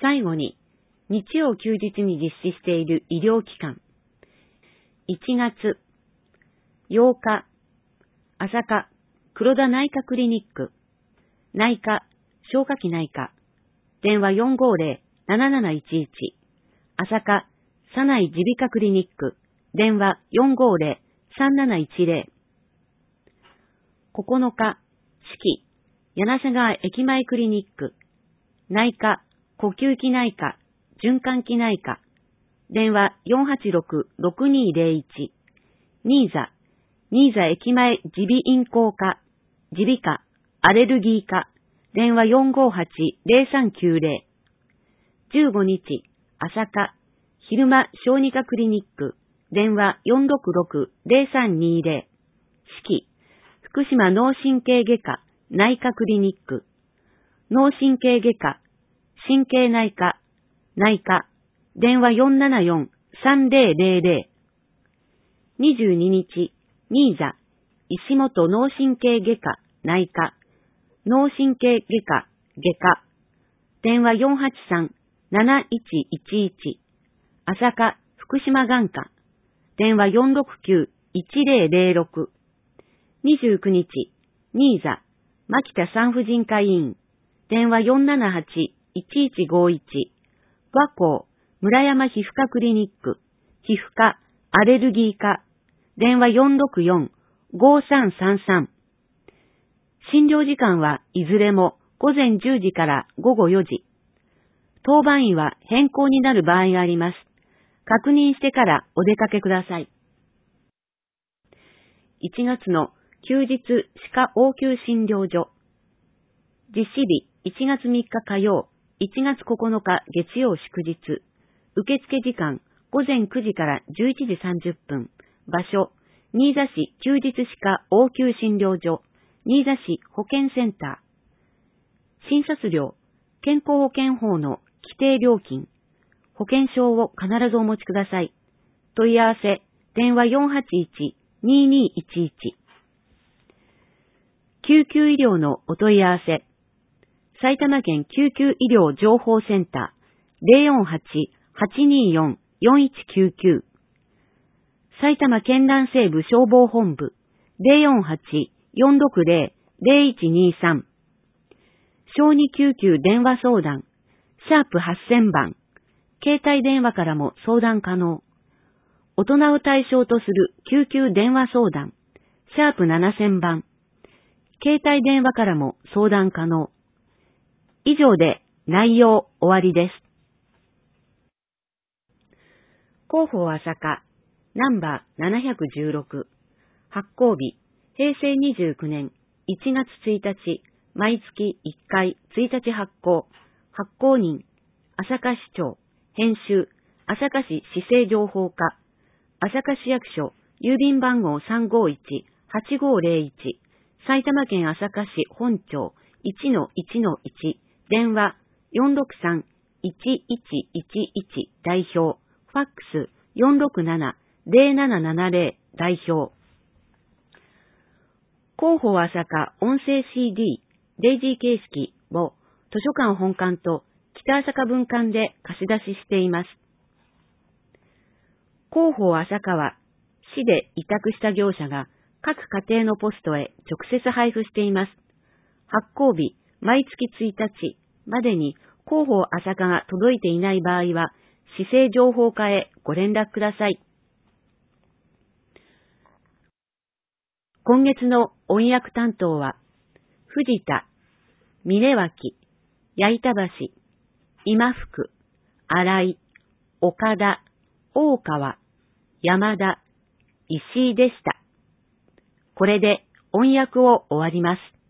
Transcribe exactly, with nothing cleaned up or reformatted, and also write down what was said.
最後に、日曜休日に実施している医療機関。いちがつようか、朝霞黒田内科クリニック、内科、消化器内科、電話 よんごーぜろ なななないちいち、朝霞佐内耳鼻科クリニック、電話 よんごーぜろ さんなないちぜろ。ここのか、四季、柳瀬川駅前クリニック、内科、呼吸器内科、循環器内科、電話 よんはちろく ろくにーぜろいち、新座、新座駅前耳鼻咽喉科、耳鼻科、アレルギー科、電話 よんごーはち ぜろさんきゅうぜろ。じゅうごにち、朝霞、昼間小児科クリニック、電話 よんろくろく ぜろさんにーぜろ。四季、福島脳神経外科、内科クリニック、脳神経外科、神経内科、内科、電話 よんななよん さんぜろぜろぜろ。にじゅうににち、新座、石本脳神経外科、内科、脳神経外科、外科、電話 よんはちさん なないちいちいち、朝霞、福島眼科、電話 よんろくきゅう いちぜろぜろろく。にじゅうくにち、新座、牧田産婦人科医院、電話 よんななはち いちいちごいち、和光、村山皮膚科クリニック、皮膚科、アレルギー科、電話 よんろくよん ごさんさんさん。診療時間はいずれもごぜんじゅうじからごごよじ。当番医は変更になる場合があります。確認してからお出かけください。いちがつの休日歯科応急診療所。実施日いちがつみっか火曜、いちがつここのか月曜祝日。受付時間ごぜんくじからじゅういちじさんじゅっぷん。場所、新座市休日歯科応急診療所。新座市保健センター。診察料、健康保険法の規定料金。保険証を必ずお持ちください。問い合わせ、電話 よんはちいち にーにーいちいち。救急医療のお問い合わせ。埼玉県救急医療情報センター ゼロよんはち はちにーよん よんいちきゅうきゅう。埼玉県南西部消防本部 ゼロよんはち よんろくぜろ ぜろいちにーさん。小児救急電話相談、シャープはっせんばん。携帯電話からも相談可能。大人を対象とする救急電話相談、シャープななせんばん。携帯電話からも相談可能。以上で内容終わりです。広報朝霞、ナンバーななひゃくじゅうろく。発行日、へいせいにじゅうきゅうねんいちがつついたち、毎月いっかいついたち発行。発行人、朝霞市長。編集、朝霞市市政情報課。朝霞市役所、郵便番号 さんごいち はちごぜろいち。埼玉県朝霞市本町 いちのいちのいち。電話 よんろくさん いちいちいちいち 代表。ファックス よんろくなな ぜろななななぜろ 代表。広報朝霞音声 シーディー、デイジー形式を図書館本館と北朝霞分館で貸し出ししています。広報朝霞は市で委託した業者が各家庭のポストへ直接配布しています。発行日毎月ついたちまでに広報朝霞が届いていない場合は市政情報課へご連絡ください。今月の音訳担当は藤田、峰脇、矢板橋、今福、新井、岡田、大川、山田、石井でした。これで音訳を終わります。